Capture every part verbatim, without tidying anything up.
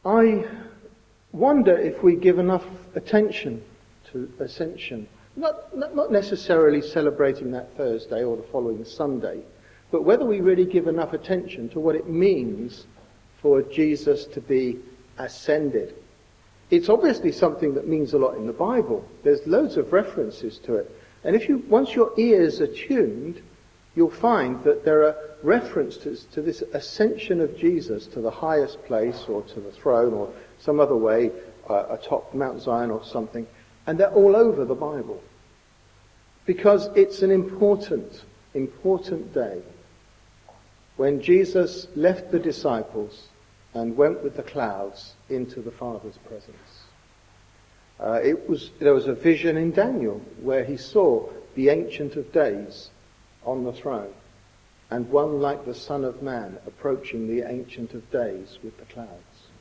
I wonder if we give enough attention to Ascension. Not, not, not necessarily celebrating that Thursday or the following Sunday, but whether we really give enough attention to what it means for Jesus to be ascended. It's obviously something that means a lot in the Bible. There's loads of references to it. And if you, once your ears are tuned, you'll find that there are references to this ascension of Jesus to the highest place or to the throne or some other way, uh, atop Mount Zion or something. And they're all over the Bible. Because it's an important, important day when Jesus left the disciples and went with the clouds into the Father's presence. Uh, it was, there was a vision in Daniel where he saw the Ancient of Days on the throne and one like the Son of Man approaching the Ancient of Days with the clouds.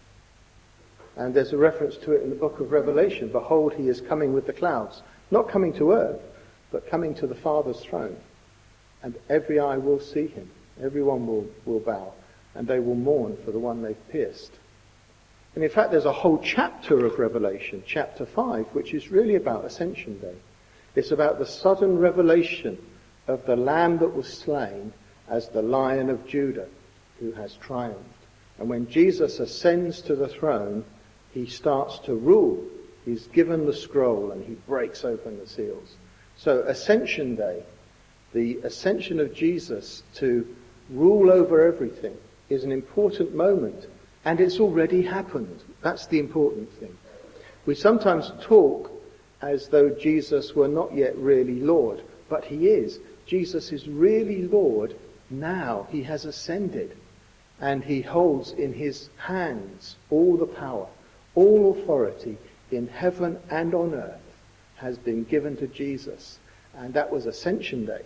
And there's a reference to it in the book of Revelation. Behold, he is coming with the clouds. Not coming to earth, but coming to the Father's throne. And every eye will see him. Everyone will, will bow. And they will mourn for the one they've pierced. And in fact, there's a whole chapter of Revelation, chapter five, which is really about Ascension Day. It's about the sudden revelation of the Lamb that was slain as the Lion of Judah, who has triumphed. And when Jesus ascends to the throne, he starts to rule. He's given the scroll and he breaks open the seals. So Ascension Day, the ascension of Jesus to rule over everything, is an important moment. And it's already happened. That's the important thing. We sometimes talk as though Jesus were not yet really Lord, but he is. Jesus is really Lord now. He has ascended, and he holds in his hands all the power, all authority in heaven and on earth has been given to Jesus, and that was Ascension Day.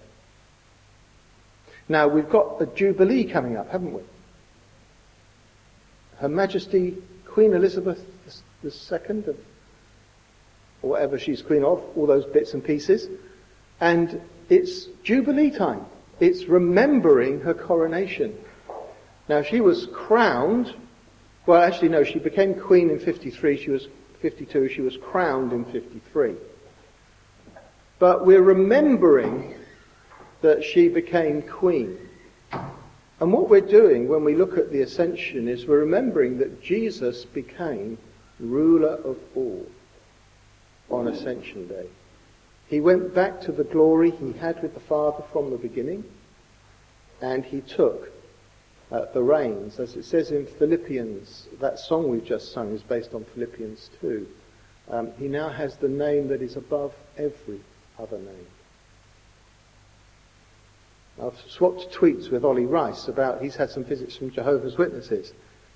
Now we've got a Jubilee coming up, haven't we? Her Majesty Queen Elizabeth the Second, of, or whatever she's Queen of, all those bits and pieces. And it's Jubilee time. It's remembering her coronation. Now she was crowned, well actually no, she became Queen in fifty-three, she was fifty-two, she was crowned in fifty-three. But we're remembering that she became Queen. And what we're doing when we look at the Ascension is we're remembering that Jesus became ruler of all on Ascension Day. He went back to the glory he had with the Father from the beginning, and he took uh, the reins. As it says in Philippians, that song we've just sung is based on Philippians two. Um, he now has the name that is above every other name. I've swapped tweets with Ollie Rice about, he's had some visits from Jehovah's Witnesses.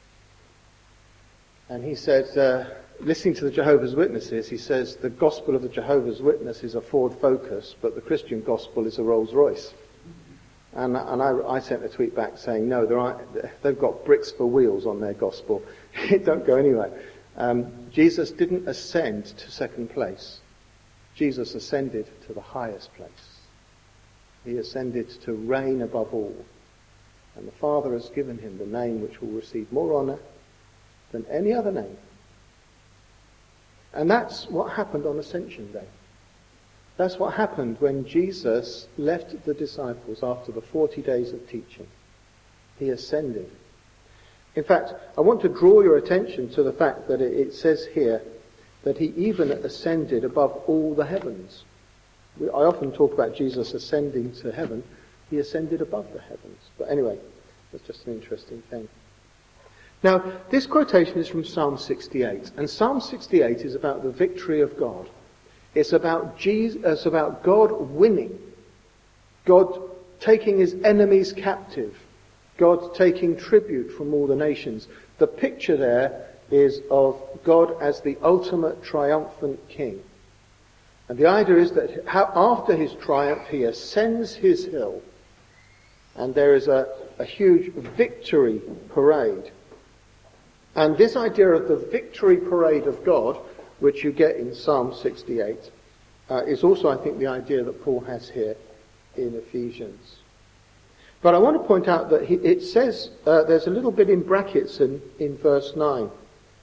And he said, uh, listening to the Jehovah's Witnesses, he says, the gospel of the Jehovah's Witness is a Ford Focus, but the Christian gospel is a Rolls Royce. And, and I, I sent a tweet back saying, no, there aren't, they've got bricks for wheels on their gospel. It don't go anywhere. Um, Jesus didn't ascend to second place. Jesus ascended to the highest place. He ascended to reign above all. And the Father has given him the name which will receive more honour than any other name. And that's what happened on Ascension Day. That's what happened when Jesus left the disciples after the forty days of teaching. He ascended. In fact, I want to draw your attention to the fact that it says here that he even ascended above all the heavens. I often talk about Jesus ascending to heaven. He ascended above the heavens. But anyway, that's just an interesting thing. Now, this quotation is from Psalm sixty-eight. And Psalm sixty-eight is about the victory of God. It's about Jesus, it's about God winning. God taking his enemies captive. God taking tribute from all the nations. The picture there is of God as the ultimate triumphant king. And the idea is that after his triumph, he ascends his hill, and there is a, a huge victory parade. And this idea of the victory parade of God, which you get in Psalm sixty-eight, uh, is also, I think, the idea that Paul has here in Ephesians. But I want to point out that he, it says, uh, there's a little bit in brackets in, in verse nine.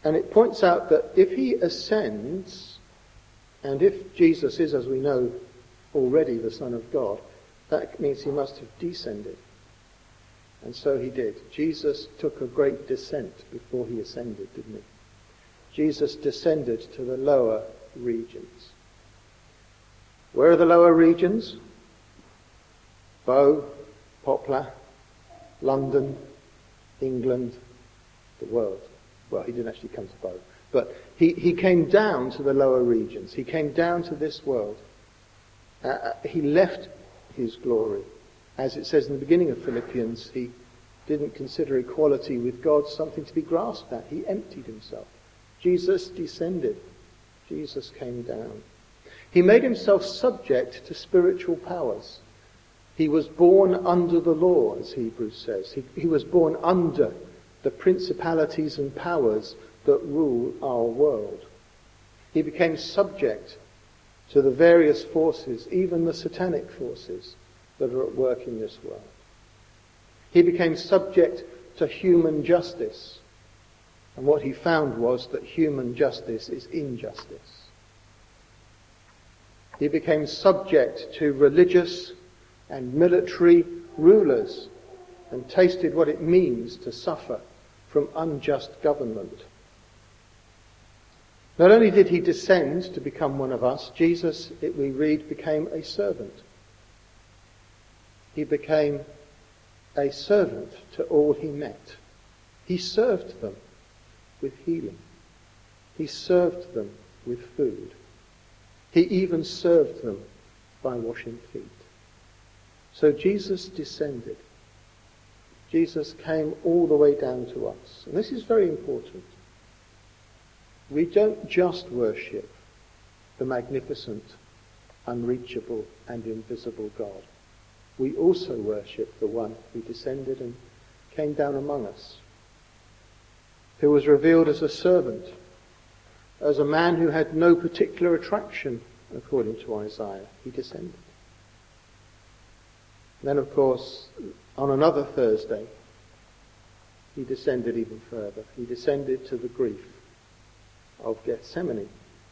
And it points out that if he ascends, and if Jesus is, as we know, already the Son of God, that means he must have descended. And so he did. Jesus took a great descent before he ascended, didn't he? Jesus descended to the lower regions. Where are the lower regions? Bow, Poplar, London, England, the world. Well, he didn't actually come to Bow. But he, he came down to the lower regions. He came down to this world. Uh, he left his glory. As it says in the beginning of Philippians, he didn't consider equality with God something to be grasped at. He emptied himself. Jesus descended. Jesus came down. He made himself subject to spiritual powers. He was born under the law, as Hebrews says. He, he was born under the principalities and powers that rule our world. He became subject to the various forces, even the satanic forces that are at work in this world. He became subject to human justice. And what he found was that human justice is injustice. He became subject to religious and military rulers and tasted what it means to suffer from unjust government. Not only did he descend to become one of us, Jesus, it we read, became a servant. He became a servant to all he met. He served them with healing. He served them with food. He even served them by washing feet. So Jesus descended. Jesus came all the way down to us. And this is very important. We don't just worship the magnificent, unreachable, and invisible God. We also worship the one who descended and came down among us, who was revealed as a servant, as a man who had no particular attraction, according to Isaiah. He descended. Then, of course, on another Thursday, he descended even further. He descended to the grief of Gethsemane,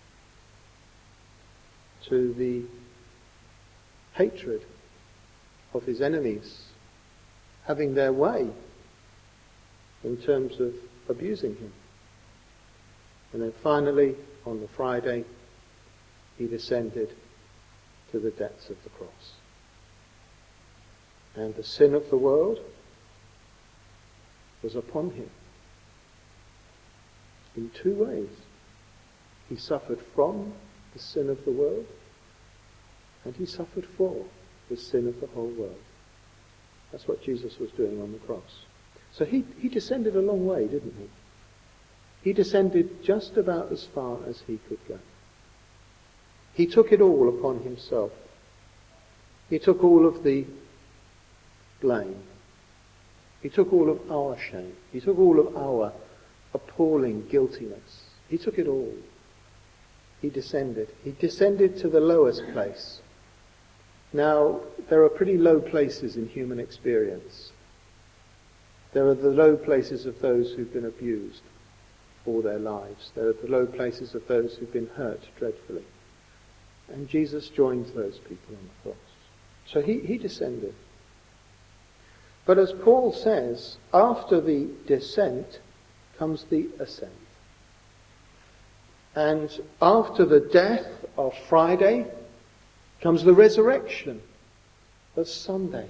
to the hatred of his enemies having their way in terms of abusing him. And then finally, on the Friday, he descended to the depths of the cross. And the sin of the world was upon him in two ways. He suffered from the sin of the world, and he suffered for the sin of the whole world. That's what Jesus was doing on the cross. So he, he descended a long way, didn't he? He descended just about as far as he could go. He took it all upon himself. He took all of the blame. He took all of our shame. He took all of our appalling guiltiness. He took it all. He descended. He descended to the lowest place. Now, there are pretty low places in human experience. There are the low places of those who've been abused all their lives. There are the low places of those who've been hurt dreadfully. And Jesus joins those people on the cross. So he, he descended. But as Paul says, after the descent comes the ascent. And after the death of Friday comes the resurrection of Sunday.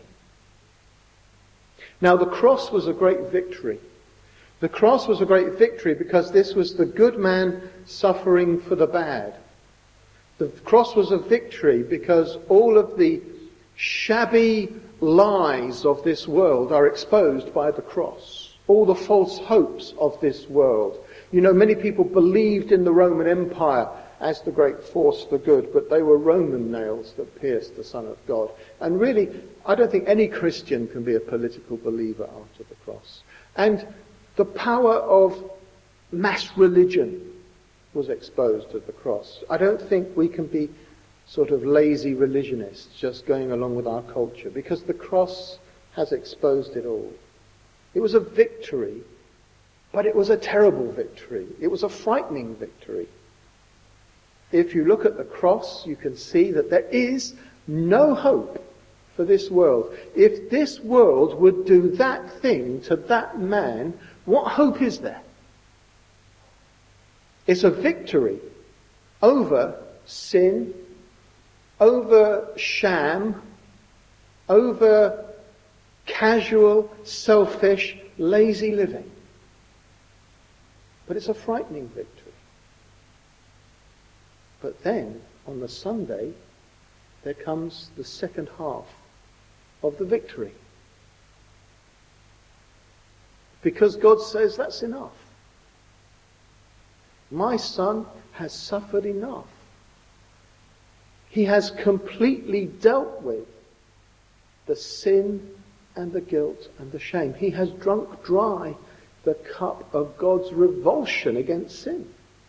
Now the cross was a great victory. The cross was a great victory because this was the good man suffering for the bad. The cross was a victory because all of the shabby lies of this world are exposed by the cross. All the false hopes of this world. You know, many people believed in the Roman Empire as the great force for good, but they were Roman nails that pierced the Son of God. And really, I don't think any Christian can be a political believer after the cross. And the power of mass religion was exposed at the cross. I don't think we can be sort of lazy religionists just going along with our culture, because the cross has exposed it all. It was a victory But it was a terrible victory. It was a frightening victory. If you look at the cross, you can see that there is no hope for this world. If this world would do that thing to that man, what hope is there? It's a victory over sin, over sham, over casual, selfish, lazy living. But it's a frightening victory. But then, on the Sunday, there comes the second half of the victory. Because God says, that's enough. My son has suffered enough. He has completely dealt with the sin and the guilt and the shame. He has drunk dry the cup of God's revulsion against sin.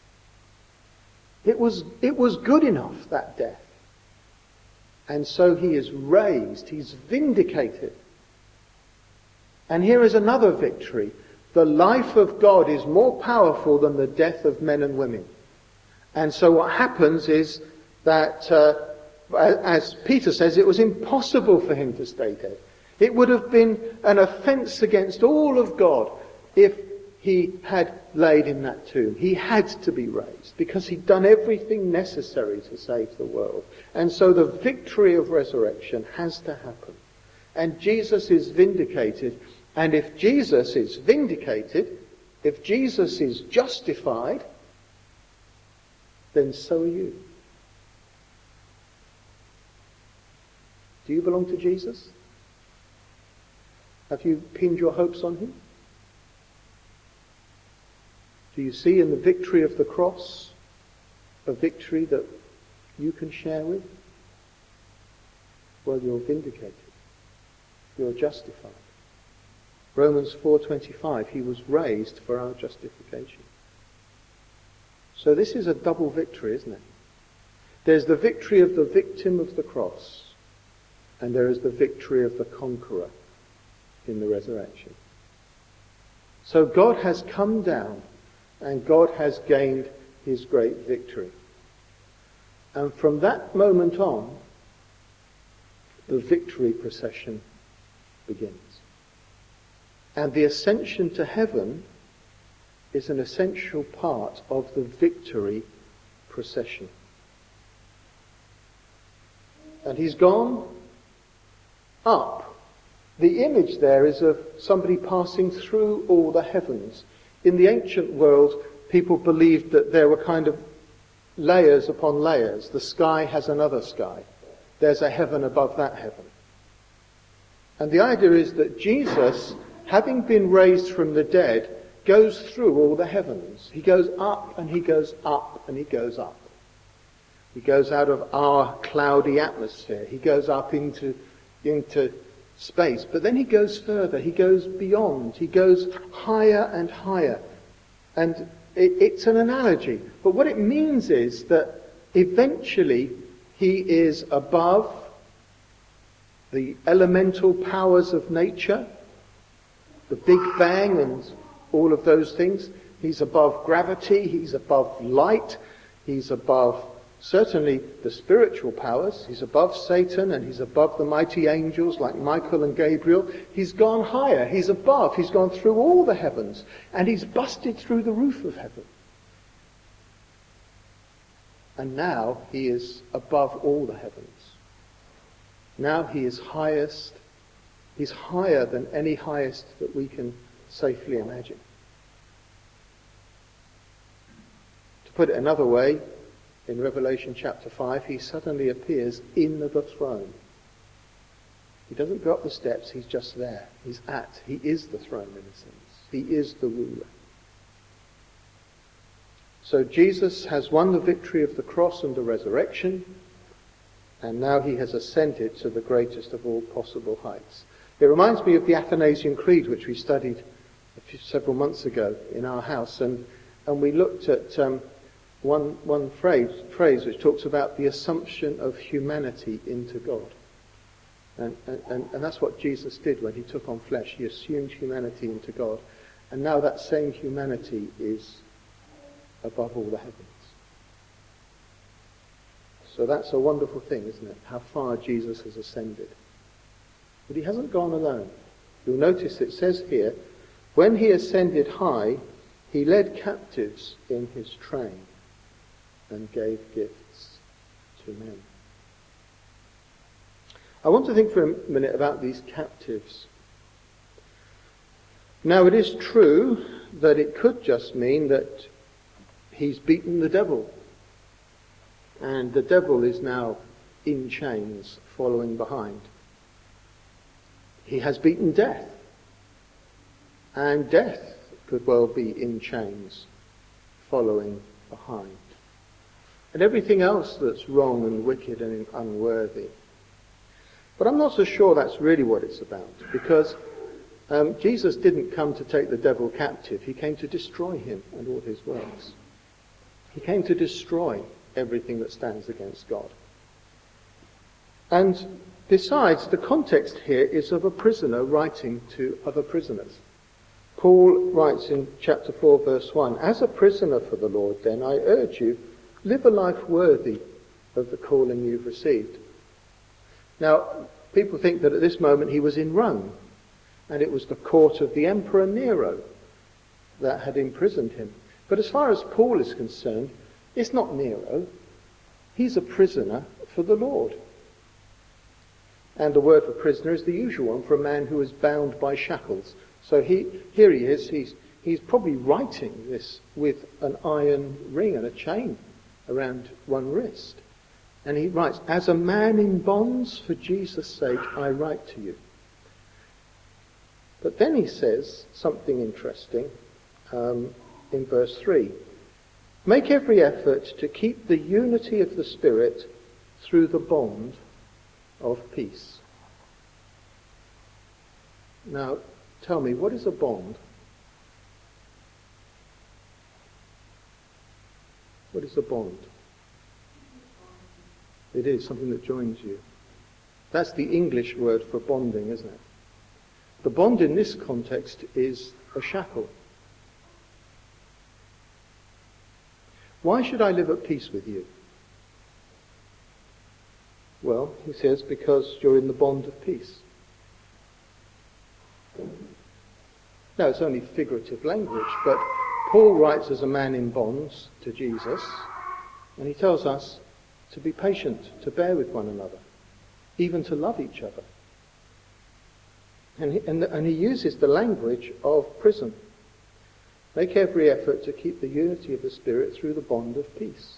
It was, it was good enough, that death. And so he is raised, he's vindicated. And here is another victory. The life of God is more powerful than the death of men and women. And so what happens is that, uh, as Peter says, it was impossible for him to stay dead. It would have been an offence against all of God if he had laid in that tomb. He had to be raised because he'd done everything necessary to save the world. And so the victory of resurrection has to happen. And Jesus is vindicated. And if Jesus is vindicated, if Jesus is justified, then so are you. Do you belong to Jesus? Have you pinned your hopes on him? Do you see in the victory of the cross a victory that you can share with? Well, you're vindicated. You're justified. Romans four twenty-five, he was raised for our justification. So this is a double victory, isn't it? There's the victory of the victim of the cross, and there is the victory of the conqueror in the resurrection. So God has come down and God has gained his great victory. And from that moment on, the victory procession begins. And the ascension to heaven is an essential part of the victory procession. And he's gone up. The image there is of somebody passing through all the heavens. In the ancient world, people believed that there were kind of layers upon layers. The sky has another sky. There's a heaven above that heaven. And the idea is that Jesus, having been raised from the dead, goes through all the heavens. He goes up and he goes up and he goes up. He goes out of our cloudy atmosphere. He goes up into, into space. But then he goes further. He goes beyond. He goes higher and higher. And it, it's an analogy. But what it means is that eventually he is above the elemental powers of nature, the Big Bang and all of those things. He's above gravity. He's above light. He's above certainly the spiritual powers. He's above Satan and he's above the mighty angels like Michael and Gabriel. He's gone higher. He's above. He's gone through all the heavens and he's busted through the roof of heaven. And now he is above all the heavens. Now he is highest. He's higher than any highest that we can safely imagine. To put it another way, in Revelation chapter five, he suddenly appears in the throne. He doesn't go up the steps, he's just there. He's at, he is the throne in a sense. He is the ruler. So Jesus has won the victory of the cross and the resurrection, and now he has ascended to the greatest of all possible heights. It reminds me of the Athanasian Creed, which we studied a few, several months ago in our house, and, and we looked at um, one, one phrase, phrase which talks about the assumption of humanity into God. And, and, and that's what Jesus did when he took on flesh. He assumed humanity into God. And now that same humanity is above all the heavens. So that's a wonderful thing, isn't it? How far Jesus has ascended. But he hasn't gone alone. You'll notice it says here, when he ascended high, he led captives in his train and gave gifts to men. I want to think for a minute about these captives. Now, it is true that it could just mean that he's beaten the devil, and the devil is now in chains following behind. He has beaten death, and death could well be in chains following behind. And everything else that's wrong and wicked and unworthy. But I'm not so sure that's really what it's about, because um, Jesus didn't come to take the devil captive. He came to destroy him and all his works. He came to destroy everything that stands against God. And besides, the context here is of a prisoner writing to other prisoners. Paul writes in chapter four, verse one, "As a prisoner for the Lord, then, I urge you, live a life worthy of the calling you've received." Now, people think that at this moment he was in Rome, and it was the court of the Emperor Nero that had imprisoned him. But as far as Paul is concerned, it's not Nero. He's a prisoner for the Lord. And the word for prisoner is the usual one for a man who is bound by shackles. So he, here he is, he's, he's probably writing this with an iron ring and a chain around one wrist. And he writes, "As a man in bonds for Jesus' sake, I write to you." But then he says something interesting um, in verse three. "Make every effort to keep the unity of the Spirit through the bond of peace." Now, tell me, what is a bond? What is a bond? It is something that joins you. That's the English word for bonding, isn't it? The bond in this context is a shackle. Why should I live at peace with you? Well, he says, because you're in the bond of peace. Now, it's only figurative language, but Paul writes as a man in bonds to Jesus, and he tells us to be patient, to bear with one another, even to love each other. And he, and, the, and he uses the language of prison. Make every effort to keep the unity of the Spirit through the bond of peace.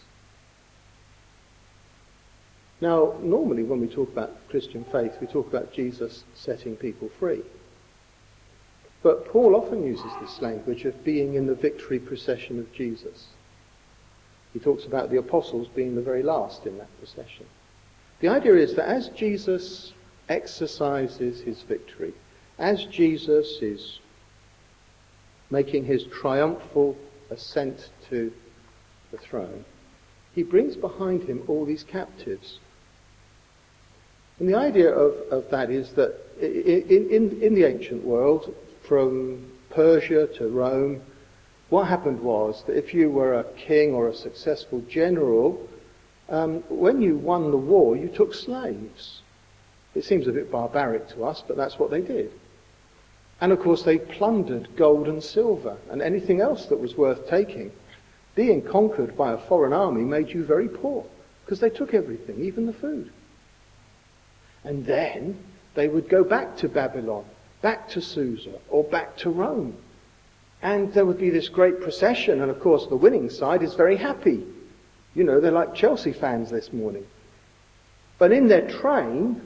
Now, normally when we talk about Christian faith, we talk about Jesus setting people free. But Paul often uses this language of being in the victory procession of Jesus. He talks about the apostles being the very last in that procession. The idea is that as Jesus exercises his victory, as Jesus is making his triumphal ascent to the throne, he brings behind him all these captives. And the idea of, of that is that in, in, in the ancient world, from Persia to Rome, what happened was that if you were a king or a successful general, um, when you won the war, you took slaves. It seems a bit barbaric to us, but that's what they did. And of course they plundered gold and silver and anything else that was worth taking. Being conquered by a foreign army made you very poor, because they took everything, even the food. And then they would go back to Babylon, back to Susa, or back to Rome. And there would be this great procession, and of course the winning side is very happy. You know, they're like Chelsea fans this morning. But in their train,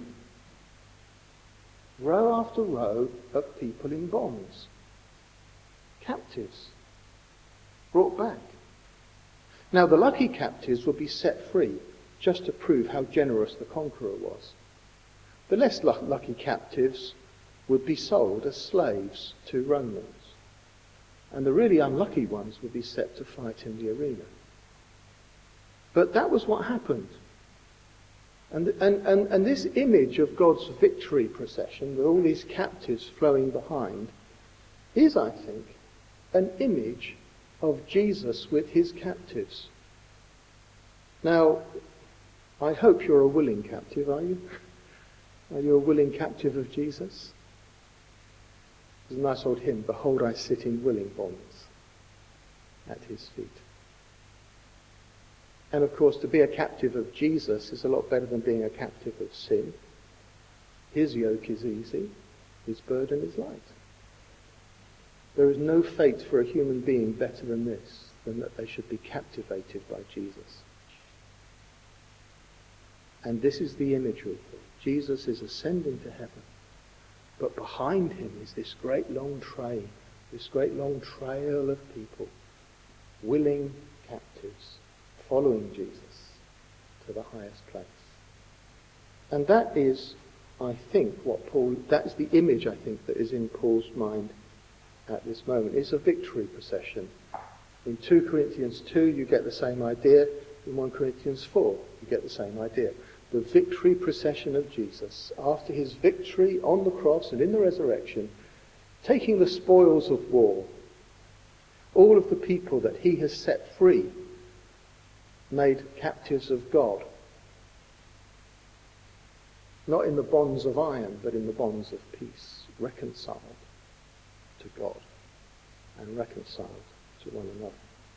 row after row of people in bonds. Captives. Brought back. Now the lucky captives would be set free, just to prove how generous the conqueror was. The less lucky captives would be sold as slaves to Romans. And the really unlucky ones would be set to fight in the arena. But that was what happened. And, and, and, and this image of God's victory procession, with all these captives flowing behind, is, I think, an image of Jesus with his captives. Now, I hope you're a willing captive, are you? Are you a willing captive of Jesus? There's a nice old hymn, "Behold, I sit in willing bonds at his feet." And of course, to be a captive of Jesus is a lot better than being a captive of sin. His yoke is easy, his burden is light. There is no fate for a human being better than this, than that they should be captivated by Jesus. And this is the imagery. Jesus is ascending to heaven, but behind him is this great long train, this great long trail of people, willing captives, following Jesus to the highest place. And that is, I think, what Paul, that is the image, I think, that is in Paul's mind at this moment. It's a victory procession. In two Corinthians two, you get the same idea. In First Corinthians four, you get the same idea. The victory procession of Jesus, after his victory on the cross and in the resurrection, taking the spoils of war, all of the people that he has set free, made captives of God. Not in the bonds of iron, but in the bonds of peace, reconciled to God and reconciled to one another.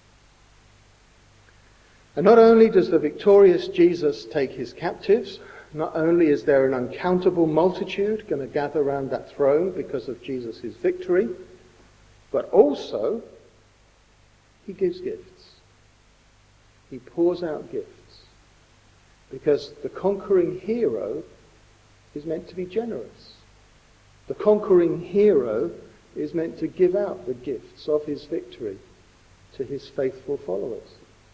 And not only does the victorious Jesus take his captives, not only is there an uncountable multitude going to gather around that throne because of Jesus' victory, but also he gives gifts. He pours out gifts. Because the conquering hero is meant to be generous. The conquering hero is meant to give out the gifts of his victory to his faithful followers.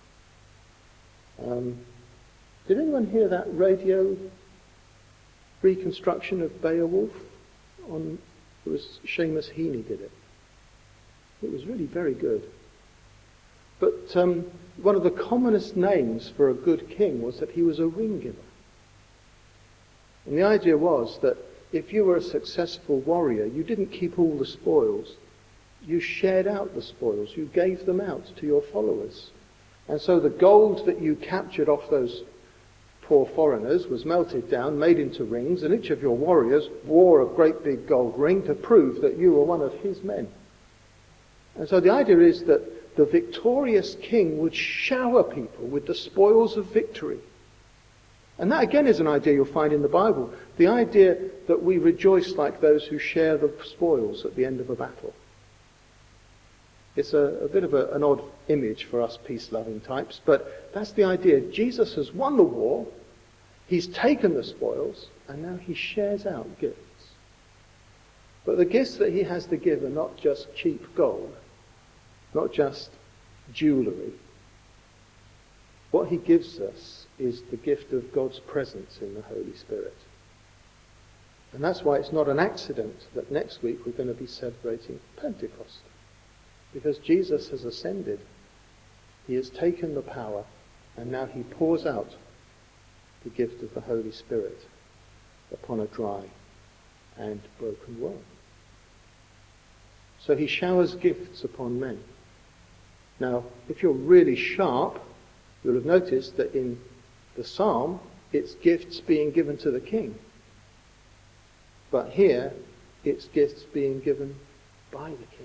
Um, did anyone hear that radio reconstruction of Beowulf? On, it was Seamus Heaney did it. It was really very good. But um, one of the commonest names for a good king was that he was a ring giver. And the idea was that if you were a successful warrior, you didn't keep all the spoils. You shared out the spoils. You gave them out to your followers. And so the gold that you captured off those poor foreigners was melted down, made into rings, and each of your warriors wore a great big gold ring to prove that you were one of his men. And so the idea is that the victorious king would shower people with the spoils of victory. And that again is an idea you'll find in the Bible. The idea that we rejoice like those who share the spoils at the end of a battle. It's a, a bit of a, an odd image for us peace-loving types, but that's the idea. Jesus has won the war, he's taken the spoils, and now he shares out gifts. But the gifts that he has to give are not just cheap gold, not just jewellery. What he gives us is the gift of God's presence in the Holy Spirit. And that's why it's not an accident that next week we're going to be celebrating Pentecost. Because Jesus has ascended, he has taken the power, and now he pours out the gift of the Holy Spirit upon a dry and broken world. So he showers gifts upon men. Now, if you're really sharp, you'll have noticed that in the psalm, it's gifts being given to the king. But here, it's gifts being given by the king.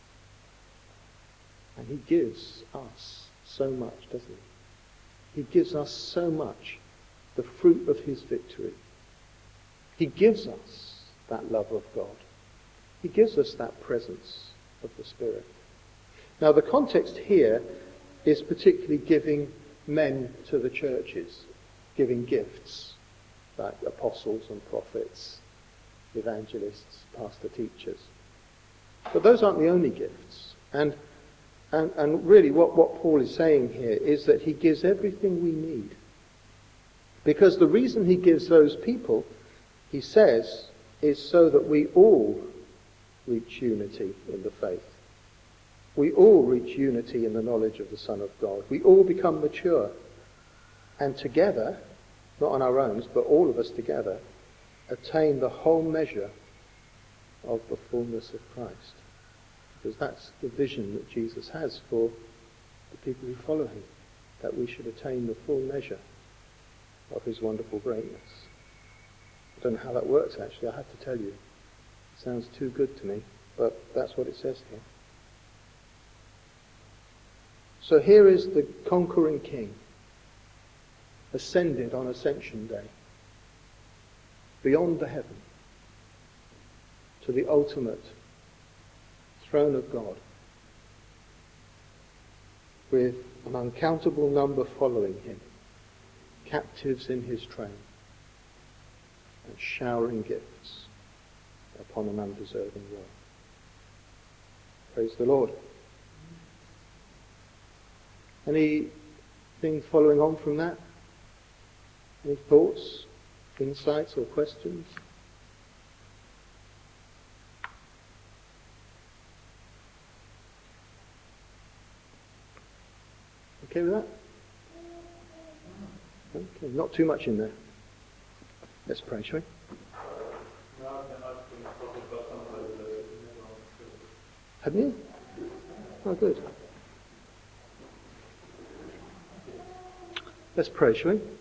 And he gives us so much, doesn't he? He gives us so much, the fruit of his victory. He gives us that love of God. He gives us that presence of the Spirit. Now the context here is particularly giving men to the churches, giving gifts, like apostles and prophets, evangelists, pastor teachers. But those aren't the only gifts. And And, and really what, what Paul is saying here is that he gives everything we need. Because the reason he gives those people, he says, is so that we all reach unity in the faith. We all reach unity in the knowledge of the Son of God. We all become mature. And together, not on our own, but all of us together, attain the whole measure of the fullness of Christ. Because that's the vision that Jesus has for the people who follow him, that we should attain the full measure of his wonderful greatness. I don't know how that works, actually, I have to tell you. It sounds too good to me, but that's what it says here. So here is the conquering king, ascended on Ascension Day, beyond the heaven, to the ultimate throne of God, with an uncountable number following him, captives in his train, and showering gifts upon an undeserving world. Praise the Lord. Anything following on from that? Any thoughts, insights or questions? Okay with that? Okay, not too much in there. Let's pray, shall we? Hadn't you? Oh, good. Let's pray, shall we?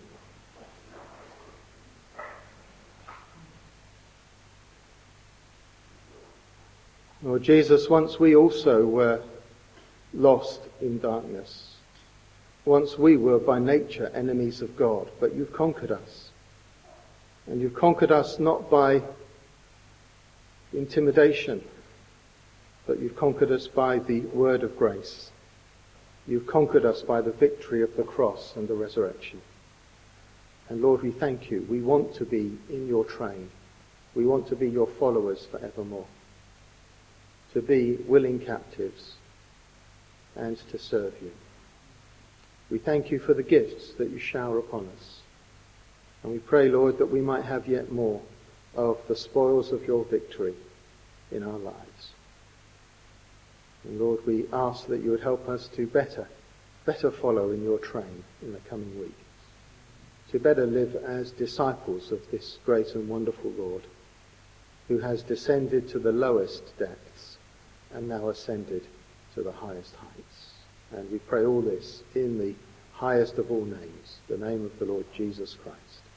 Lord Jesus, once we also were lost in darkness. Once we were by nature enemies of God, but you've conquered us. And you've conquered us not by intimidation, but you've conquered us by the word of grace. You've conquered us by the victory of the cross and the resurrection. And Lord, we thank you. We want to be in your train. We want to be your followers forevermore. To be willing captives and to serve you. We thank you for the gifts that you shower upon us. And we pray, Lord, that we might have yet more of the spoils of your victory in our lives. And Lord, we ask that you would help us to better, better follow in your train in the coming weeks. To better live as disciples of this great and wonderful Lord, who has descended to the lowest depths and now ascended to the highest heights. And we pray all this in the highest of all names, the name of the Lord Jesus Christ.